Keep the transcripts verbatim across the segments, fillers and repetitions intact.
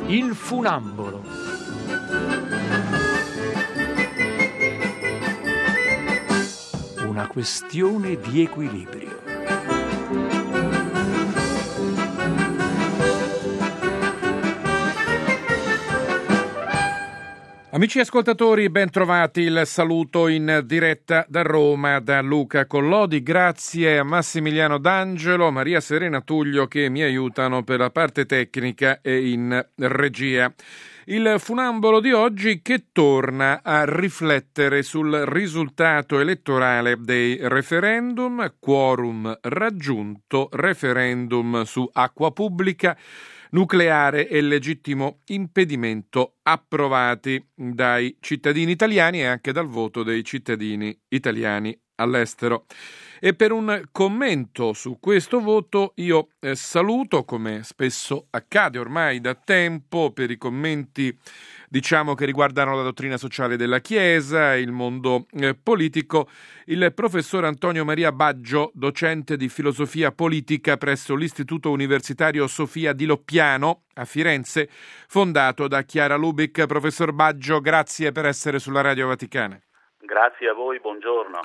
Il funambolo. Una questione di equilibrio. Amici ascoltatori, ben trovati, il saluto in diretta da Roma da Luca Collodi. Grazie a Massimiliano D'Angelo, Maria Serena Tullio che mi aiutano per la parte tecnica e in regia. Il funambolo di oggi che torna a riflettere sul risultato elettorale dei referendum, quorum raggiunto, referendum su acqua pubblica, nucleare e legittimo impedimento approvati dai cittadini italiani e anche dal voto dei cittadini italiani all'estero. E per un commento su questo voto io eh, saluto, come spesso accade ormai da tempo, per i commenti diciamo che riguardano la dottrina sociale della Chiesa, il mondo eh, politico, il professor Antonio Maria Baggio, docente di filosofia politica presso l'Istituto Universitario Sofia di Loppiano a Firenze, fondato da Chiara Lubic. Professor Baggio, grazie per essere sulla Radio Vaticana. Grazie a voi, buongiorno.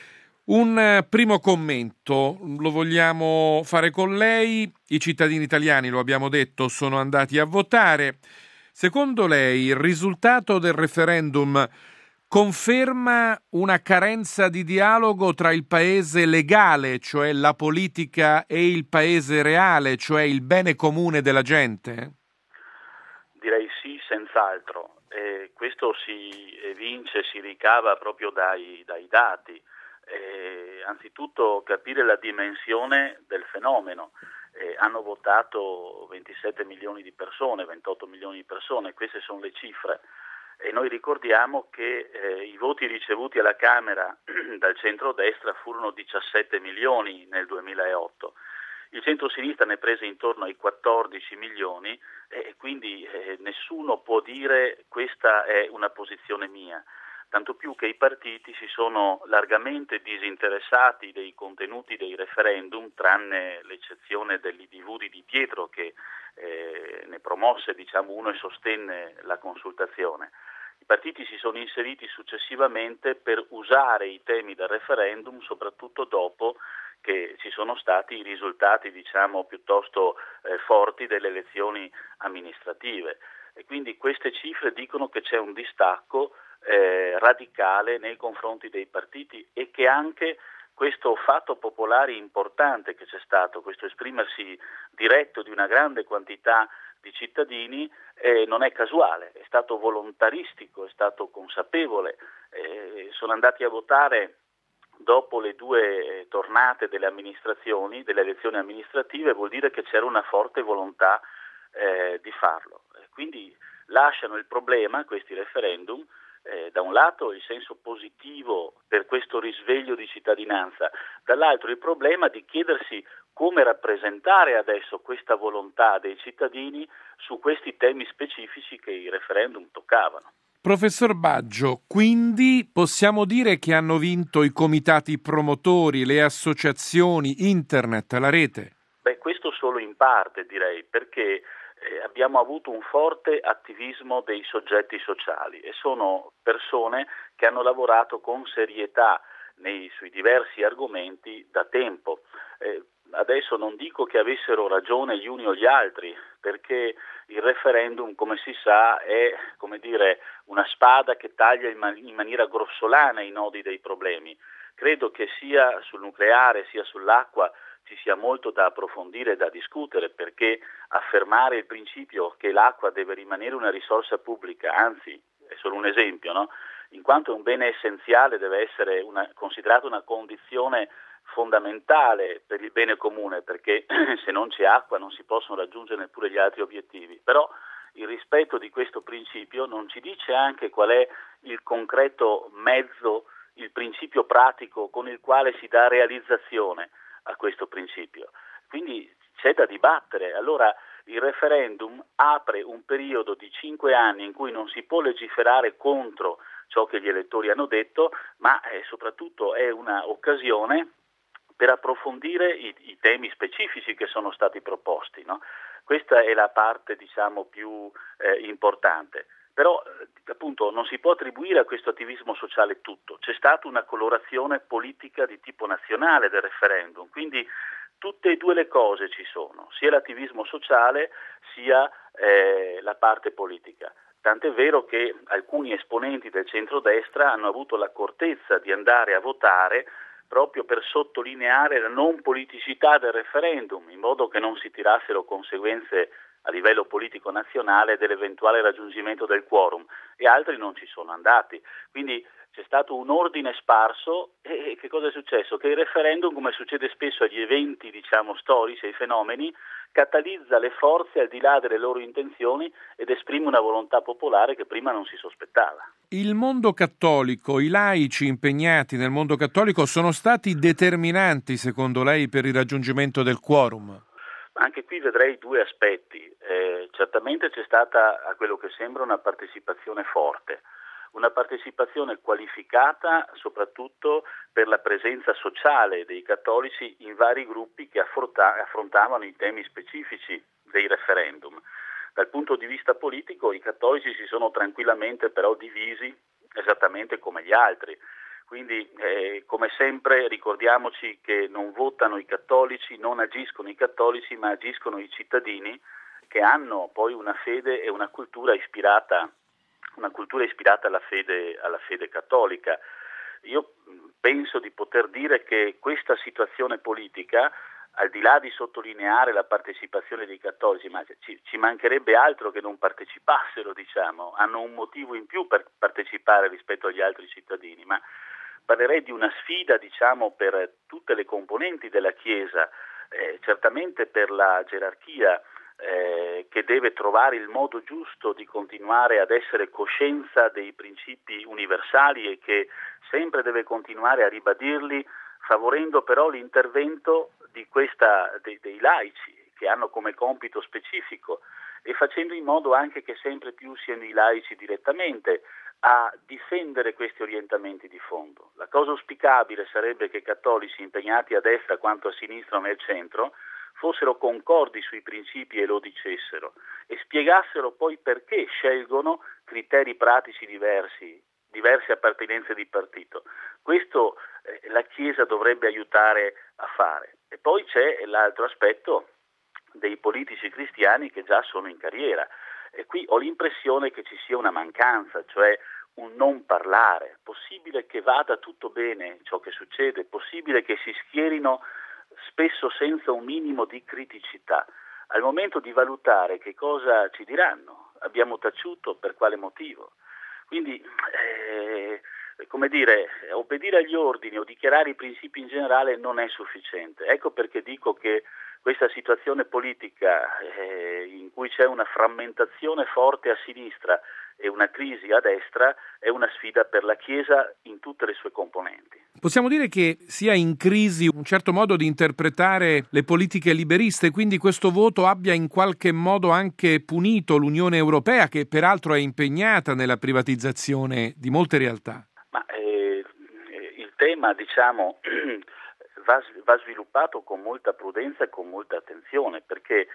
Un primo commento lo vogliamo fare con lei. I cittadini italiani, lo abbiamo detto, sono andati a votare. Secondo lei il risultato del referendum conferma una carenza di dialogo tra il paese legale, cioè la politica, e il paese reale, cioè il bene comune della gente? Direi sì, senz'altro. Eh, questo si evince, si ricava proprio dai, dai dati. Eh, anzitutto capire la dimensione del fenomeno. Eh, hanno votato ventisette milioni di persone, ventotto milioni di persone, queste sono le cifre. E noi ricordiamo che eh, i voti ricevuti alla Camera dal centro-destra furono diciassette milioni nel duemilaotto. Il centro-sinistra ne prese intorno ai quattordici milioni e quindi eh, nessuno può dire questa è una posizione mia. Tanto più che i partiti si sono largamente disinteressati dei contenuti dei referendum, tranne l'eccezione dell'I D V di Di Pietro che eh, ne promosse diciamo uno e sostenne la consultazione. I partiti si sono inseriti successivamente per usare i temi del referendum, soprattutto dopo che ci sono stati i risultati diciamo piuttosto eh, forti delle elezioni amministrative. E quindi queste cifre dicono che c'è un distacco Eh, radicale nei confronti dei partiti e che anche questo fatto popolare importante che c'è stato, questo esprimersi diretto di una grande quantità di cittadini eh, non è casuale, è stato volontaristico, è stato consapevole, eh, sono andati a votare dopo le due tornate delle amministrazioni, delle elezioni amministrative, vuol dire che c'era una forte volontà eh, di farlo. Quindi lasciano il problema, questi referendum, Eh, da un lato il senso positivo per questo risveglio di cittadinanza, dall'altro il problema di chiedersi come rappresentare adesso questa volontà dei cittadini su questi temi specifici che i referendum toccavano. Professor Baggio, quindi possiamo dire che hanno vinto i comitati promotori, le associazioni, internet, la rete? Beh, questo solo in parte direi, perché Eh, abbiamo avuto un forte attivismo dei soggetti sociali e sono persone che hanno lavorato con serietà nei, sui diversi argomenti da tempo. Eh, adesso non dico che avessero ragione gli uni o gli altri, perché il referendum, come si sa, è come dire una spada che taglia in, man- in maniera grossolana i nodi dei problemi. Credo che sia sul nucleare sia sull'acqua ci sia molto da approfondire e da discutere, perché affermare il principio che l'acqua deve rimanere una risorsa pubblica, anzi è solo un esempio, no? In quanto è un bene essenziale, deve essere una, considerato una condizione fondamentale per il bene comune, perché se non c'è acqua non si possono raggiungere neppure gli altri obiettivi. Però il rispetto di questo principio non ci dice anche qual è il concreto mezzo, il principio pratico con il quale si dà realizzazione a questo principio. Quindi c'è da dibattere. Allora il referendum apre un periodo di cinque anni in cui non si può legiferare contro ciò che gli elettori hanno detto, ma eh, soprattutto è una occasione per approfondire i, i temi specifici che sono stati proposti, no? Questa è la parte, diciamo, più eh, importante. Però appunto non si può attribuire a questo attivismo sociale tutto, c'è stata una colorazione politica di tipo nazionale del referendum, quindi tutte e due le cose ci sono, sia l'attivismo sociale sia eh, la parte politica. Tant'è vero che alcuni esponenti del centrodestra hanno avuto l'accortezza di andare a votare proprio per sottolineare la non politicità del referendum, in modo che non si tirassero conseguenze a livello politico nazionale dell'eventuale raggiungimento del quorum, e altri non ci sono andati. Quindi c'è stato un ordine sparso e che cosa è successo? Che il referendum, come succede spesso agli eventi, diciamo, storici, ai fenomeni, catalizza le forze al di là delle loro intenzioni ed esprime una volontà popolare che prima non si sospettava. Il mondo cattolico, i laici impegnati nel mondo cattolico sono stati determinanti, secondo lei, per il raggiungimento del quorum? Anche qui vedrei due aspetti. Eh, certamente c'è stata, a quello che sembra, una partecipazione forte, una partecipazione qualificata soprattutto per la presenza sociale dei cattolici in vari gruppi che affronta- affrontavano i temi specifici dei referendum. Dal punto di vista politico i cattolici si sono tranquillamente però divisi esattamente come gli altri. Quindi eh, come sempre ricordiamoci che non votano i cattolici, non agiscono i cattolici, ma agiscono i cittadini che hanno poi una fede e una cultura ispirata, una cultura ispirata alla fede, alla fede cattolica. Io penso di poter dire che questa situazione politica, al di là di sottolineare la partecipazione dei cattolici, ma ci, ci mancherebbe altro che non partecipassero, diciamo, hanno un motivo in più per partecipare rispetto agli altri cittadini, ma parlerei di una sfida, diciamo, per tutte le componenti della Chiesa, eh, certamente per la gerarchia eh, che deve trovare il modo giusto di continuare ad essere coscienza dei principi universali e che sempre deve continuare a ribadirli, favorendo però l'intervento di questa, dei, dei laici che hanno come compito specifico e facendo in modo anche che sempre più siano i laici direttamente a difendere questi orientamenti di fondo. La cosa auspicabile sarebbe che i cattolici impegnati a destra quanto a sinistra o nel centro fossero concordi sui principi e lo dicessero e spiegassero poi perché scelgono criteri pratici diversi, diverse appartenenze di partito. Questo eh, la Chiesa dovrebbe aiutare a fare. E poi c'è l'altro aspetto dei politici cristiani che già sono in carriera. E qui ho l'impressione che ci sia una mancanza, cioè un non parlare. Possibile che vada tutto bene ciò che succede, possibile che si schierino spesso senza un minimo di criticità. Al momento di valutare che cosa ci diranno, abbiamo taciuto, per quale motivo. Quindi, eh, come dire, obbedire agli ordini o dichiarare i principi in generale non è sufficiente. Ecco perché dico che questa situazione politica eh, in cui c'è una frammentazione forte a sinistra e una crisi a destra è una sfida per la Chiesa in tutte le sue componenti. Possiamo dire che sia in crisi un certo modo di interpretare le politiche liberiste, quindi questo voto abbia in qualche modo anche punito l'Unione Europea, che peraltro è impegnata nella privatizzazione di molte realtà. Ma eh, il tema, diciamo, va, va sviluppato con molta prudenza e con molta attenzione, perché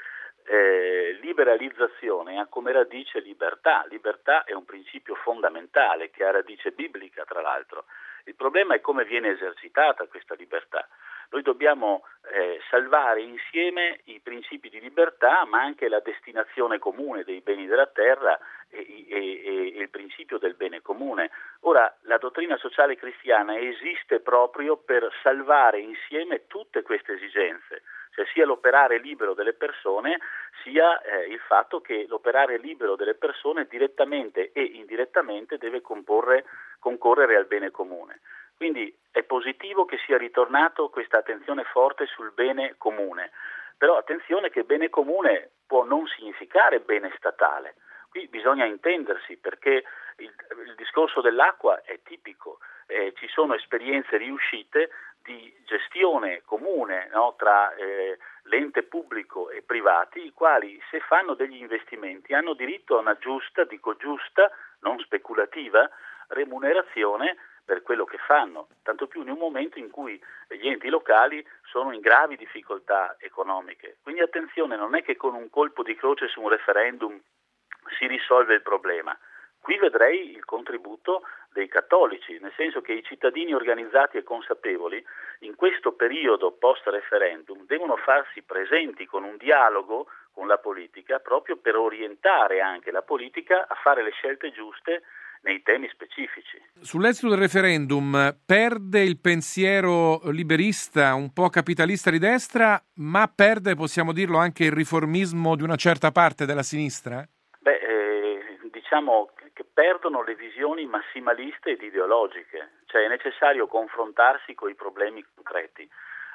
Eh, liberalizzazione ha come radice libertà. Libertà è un principio fondamentale che ha radice biblica, tra l'altro. Il problema è come viene esercitata questa libertà. Noi dobbiamo eh, salvare insieme i principi di libertà, ma anche la destinazione comune dei beni della terra e, e, e il principio del bene comune. Ora, la dottrina sociale cristiana esiste proprio per salvare insieme tutte queste esigenze, cioè sia l'operare libero delle persone, sia eh, il fatto che l'operare libero delle persone direttamente e indirettamente deve comporre, concorrere al bene comune. Quindi è positivo che sia ritornato questa attenzione forte sul bene comune, però attenzione che bene comune può non significare bene statale. Qui bisogna intendersi, perché il, il discorso dell'acqua è tipico, eh, ci sono esperienze riuscite di gestione comune, no, tra eh, l'ente pubblico e privati, i quali, se fanno degli investimenti, hanno diritto a una giusta, dico giusta, non speculativa, remunerazione per quello che fanno, tanto più in un momento in cui gli enti locali sono in gravi difficoltà economiche. Quindi attenzione, non è che con un colpo di croce su un referendum si risolve il problema. Qui vedrei il contributo dei cattolici, nel senso che i cittadini organizzati e consapevoli in questo periodo post-referendum devono farsi presenti con un dialogo con la politica proprio per orientare anche la politica a fare le scelte giuste nei temi specifici. Sull'esito del referendum perde il pensiero liberista, un po' capitalista di destra, ma perde, possiamo dirlo, anche il riformismo di una certa parte della sinistra? Beh, eh, diciamo che perdono le visioni massimaliste ed ideologiche, cioè è necessario confrontarsi con i problemi concreti.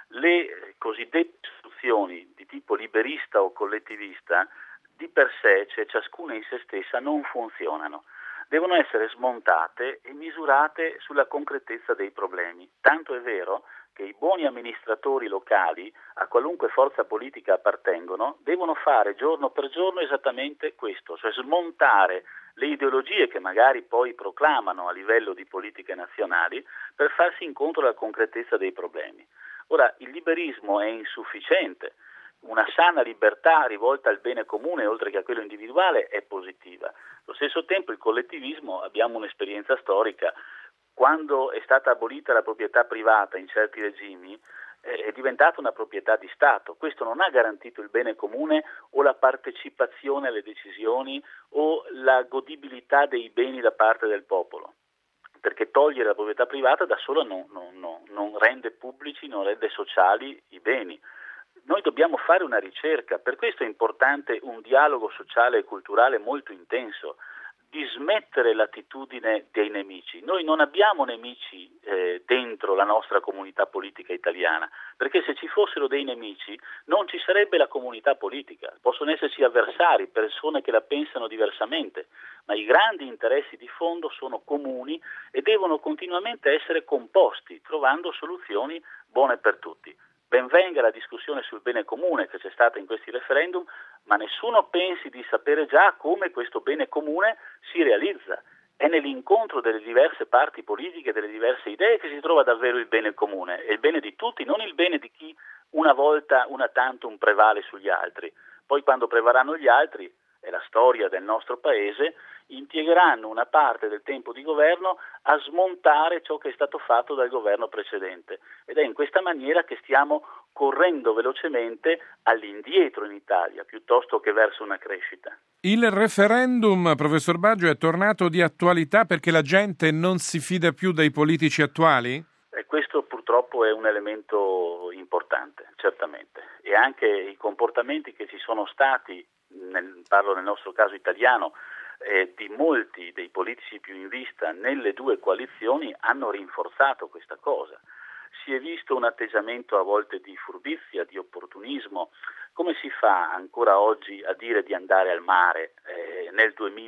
Le cosiddette soluzioni di tipo liberista o collettivista di per sé, cioè ciascuna in se stessa, non funzionano. Devono essere smontate e misurate sulla concretezza dei problemi. Tanto è vero che i buoni amministratori locali, a qualunque forza politica appartengono, devono fare giorno per giorno esattamente questo, cioè smontare le ideologie che magari poi proclamano a livello di politiche nazionali per farsi incontro alla concretezza dei problemi. Ora, il liberismo è insufficiente. Una sana libertà rivolta al bene comune oltre che a quello individuale è positiva. Allo stesso tempo il collettivismo, abbiamo un'esperienza storica, quando è stata abolita la proprietà privata in certi regimi è diventata una proprietà di Stato. Questo non ha garantito il bene comune o la partecipazione alle decisioni o la godibilità dei beni da parte del popolo, perché togliere la proprietà privata da sola non, non, non, non rende pubblici, non rende sociali i beni. Noi dobbiamo fare una ricerca, per questo è importante un dialogo sociale e culturale molto intenso, di smettere l'attitudine dei nemici. Noi non abbiamo nemici eh, dentro la nostra comunità politica italiana, perché se ci fossero dei nemici non ci sarebbe la comunità politica, possono esserci avversari, persone che la pensano diversamente, ma i grandi interessi di fondo sono comuni e devono continuamente essere composti, trovando soluzioni buone per tutti. Ben venga la discussione sul bene comune che c'è stata in questi referendum, ma nessuno pensi di sapere già come questo bene comune si realizza. È nell'incontro delle diverse parti politiche, delle diverse idee che si trova davvero il bene comune, è il bene di tutti, non il bene di chi una volta, una tantum prevale sugli altri. Poi quando prevarranno gli altri, è la storia del nostro paese, impiegheranno una parte del tempo di governo a smontare ciò che è stato fatto dal governo precedente ed è in questa maniera che stiamo correndo velocemente all'indietro in Italia piuttosto che verso una crescita. Il referendum, professor Baggio, è tornato di attualità perché la gente non si fida più dei politici attuali? E questo purtroppo è un elemento importante, certamente, e anche i comportamenti che ci sono stati, nel, parlo nel nostro caso italiano, eh, di molti dei politici più in vista nelle due coalizioni hanno rinforzato questa cosa. Si è visto un atteggiamento a volte di furbizia, di opportunismo. Come si fa ancora oggi a dire di andare al mare eh, nel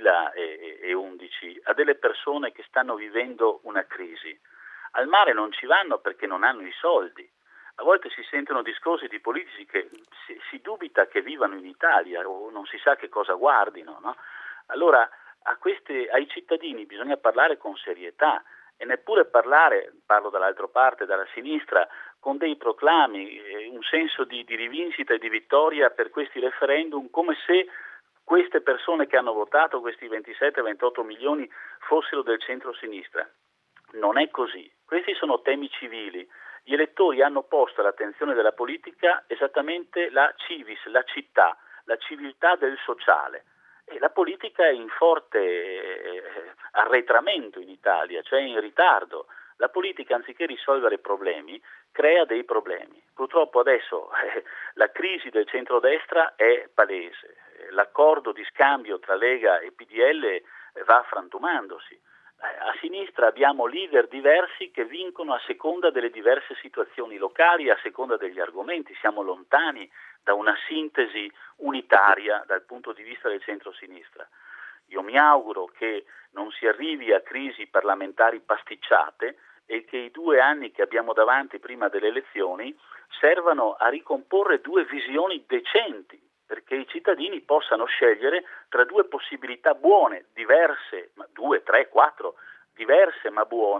duemilaundici a delle persone che stanno vivendo una crisi? Al mare non ci vanno perché non hanno i soldi. A volte si sentono discorsi di politici che si, si dubita che vivano in Italia o non si sa che cosa guardino, no? Allora a queste, ai cittadini bisogna parlare con serietà e neppure parlare, parlo dall'altra parte, dalla sinistra, con dei proclami, eh, un senso di, di rivincita e di vittoria per questi referendum, come se queste persone che hanno votato, questi ventisette ventotto milioni, fossero del centro-sinistra. Non è così. Questi sono temi civili. Gli elettori hanno posto all'attenzione della politica esattamente la civis, la città, la civiltà del sociale. E la politica è in forte eh, arretramento in Italia, cioè in ritardo. La politica, anziché risolvere problemi, crea dei problemi. Purtroppo adesso eh, la crisi del centrodestra è palese. L'accordo di scambio tra Lega e P D L eh, va frantumandosi. A sinistra abbiamo leader diversi che vincono a seconda delle diverse situazioni locali, a seconda degli argomenti. Siamo lontani da una sintesi unitaria dal punto di vista del centro-sinistra. Io mi auguro che non si arrivi a crisi parlamentari pasticciate e che i due anni che abbiamo davanti prima delle elezioni servano a ricomporre due visioni decenti, perché i cittadini possano scegliere tra due possibilità buone, diverse, ma due, tre, quattro, diverse ma buone,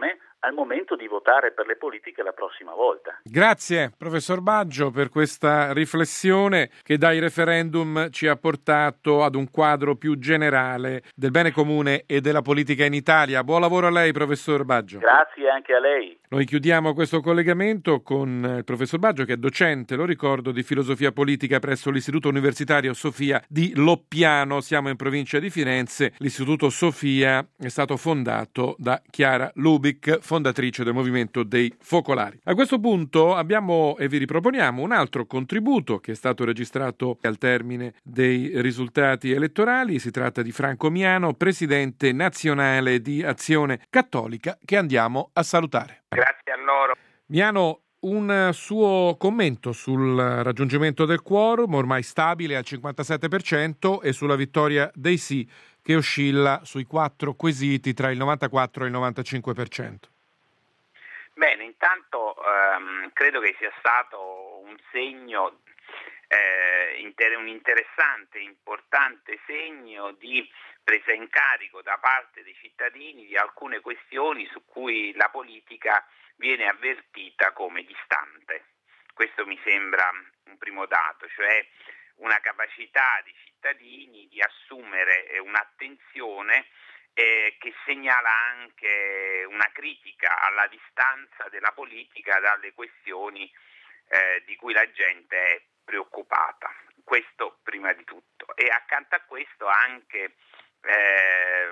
al momento di votare per le politiche la prossima volta. Grazie professor Baggio per questa riflessione che dai referendum ci ha portato ad un quadro più generale del bene comune e della politica in Italia. Buon lavoro a lei professor Baggio. Grazie anche a lei. Noi chiudiamo questo collegamento con il professor Baggio, che è docente, lo ricordo, di filosofia politica presso l'Istituto Universitario Sofia di Loppiano. Siamo in provincia di Firenze. L'Istituto Sofia è stato fondato da Chiara Lubich, fondatrice del Movimento dei Focolari. A questo punto abbiamo e vi riproponiamo un altro contributo che è stato registrato al termine dei risultati elettorali. Si tratta di Franco Miano, presidente nazionale di Azione Cattolica, che andiamo a salutare. Grazie a loro. Miano, un suo commento sul raggiungimento del quorum, ormai stabile al cinquantasette per cento, e sulla vittoria dei sì, che oscilla sui quattro quesiti tra il novantaquattro e il novantacinque per cento. Bene, intanto ehm, credo che sia stato un segno, eh, inter- un interessante, importante segno di presa in carico da parte dei cittadini di alcune questioni su cui la politica viene avvertita come distante. Questo mi sembra un primo dato, cioè una capacità dei cittadini di assumere un'attenzione eh, che segnala anche una critica alla distanza della politica dalle questioni eh, di cui la gente è preoccupata. Questo prima di tutto. E accanto a questo anche eh,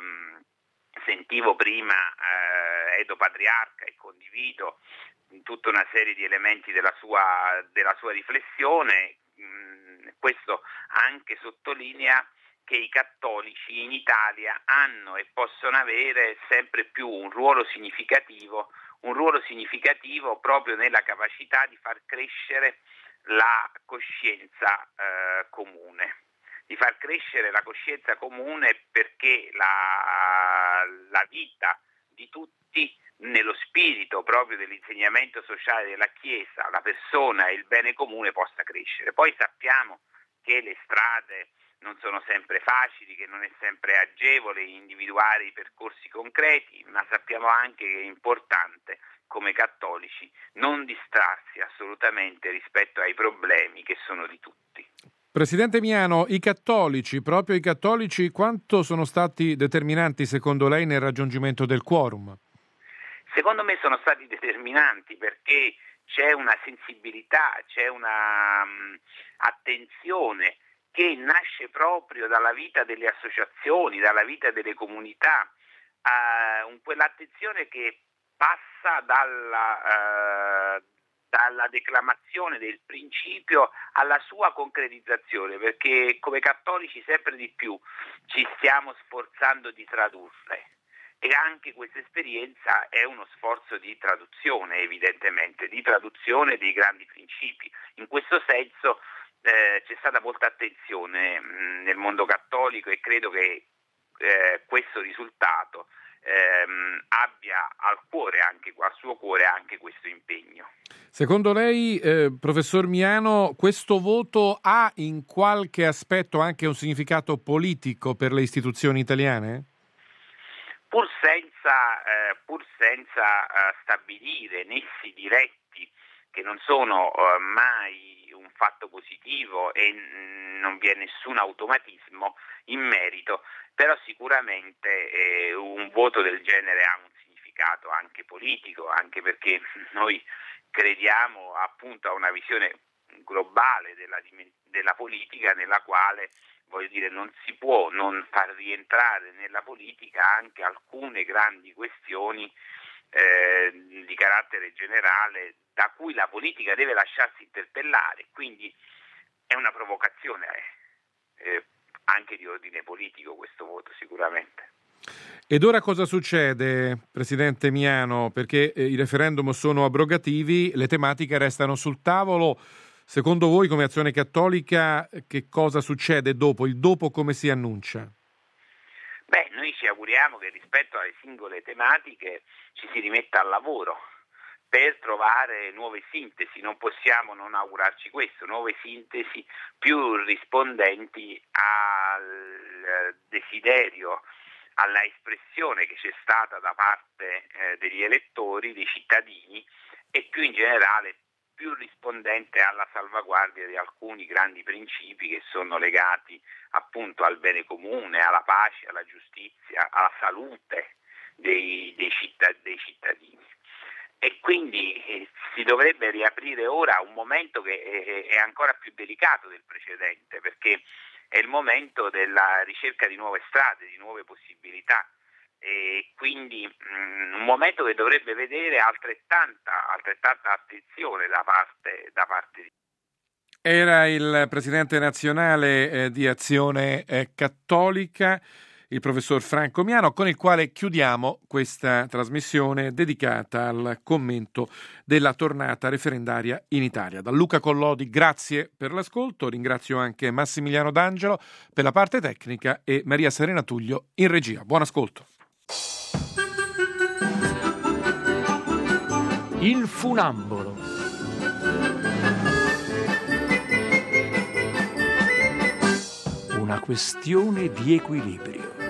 sentivo prima eh, Edo Patriarca e condivido tutta una serie di elementi della sua, della sua riflessione. Mh, questo anche sottolinea che i cattolici in Italia hanno e possono avere sempre più un ruolo significativo, un ruolo significativo proprio nella capacità di far crescere la coscienza eh, comune. Di far crescere la coscienza comune perché la, la vita di tutti, nello spirito proprio dell'insegnamento sociale della Chiesa, la persona e il bene comune possa crescere. Poi sappiamo che le strade non sono sempre facili, che non è sempre agevole individuare i percorsi concreti, ma sappiamo anche che è importante come cattolici non distrarsi assolutamente rispetto ai problemi che sono di tutti. Presidente Miano, i cattolici, proprio i cattolici, quanto sono stati determinanti secondo lei nel raggiungimento del quorum? Secondo me sono stati determinanti perché c'è una sensibilità, c'è una um, attenzione che nasce proprio dalla vita delle associazioni, dalla vita delle comunità, uh, quell'attenzione che passa dalla, uh, dalla declamazione del principio alla sua concretizzazione, perché come cattolici sempre di più ci stiamo sforzando di tradurre. E anche questa esperienza è uno sforzo di traduzione, evidentemente, di traduzione dei grandi principi. In questo senso eh, c'è stata molta attenzione mh, nel mondo cattolico e credo che eh, questo risultato ehm, abbia al cuore, anche al suo cuore, anche questo impegno. Secondo lei, eh, professor Miano, questo voto ha in qualche aspetto anche un significato politico per le istituzioni italiane? Pur senza, eh, pur senza eh, stabilire nessi diretti, che non sono eh, mai un fatto positivo e mh, non vi è nessun automatismo in merito, però sicuramente eh, un voto del genere ha un significato anche politico, anche perché noi crediamo appunto a una visione globale della, della politica, nella quale voglio dire, non si può non far rientrare nella politica anche alcune grandi questioni eh, di carattere generale da cui la politica deve lasciarsi interpellare, quindi è una provocazione eh, anche di ordine politico questo voto sicuramente. Ed ora cosa succede, Presidente Miano? Perché eh, i referendum sono abrogativi, le tematiche restano sul tavolo. Secondo voi, come Azione Cattolica, che cosa succede dopo? Il dopo come si annuncia? Beh, noi ci auguriamo che rispetto alle singole tematiche ci si rimetta al lavoro per trovare nuove sintesi. Non possiamo non augurarci questo, nuove sintesi più rispondenti al desiderio alla espressione che c'è stata da parte eh, degli elettori, dei cittadini, e più in generale più rispondente alla salvaguardia di alcuni grandi principi che sono legati appunto al bene comune, alla pace, alla giustizia, alla salute dei, dei, cittad- dei cittadini. E quindi eh, si dovrebbe riaprire ora un momento che è, è ancora più delicato del precedente, perché è il momento della ricerca di nuove strade, di nuove possibilità, e quindi mh, un momento che dovrebbe vedere altrettanta, altrettanta attenzione da parte, da parte di... Era il presidente nazionale eh, di Azione eh, Cattolica, il professor Franco Miano, con il quale chiudiamo questa trasmissione dedicata al commento della tornata referendaria in Italia. Da Luca Collodi, grazie per l'ascolto, ringrazio anche Massimiliano D'Angelo per la parte tecnica e Maria Serena Tullio in regia. Buon ascolto. Il funambolo. Una questione di equilibrio.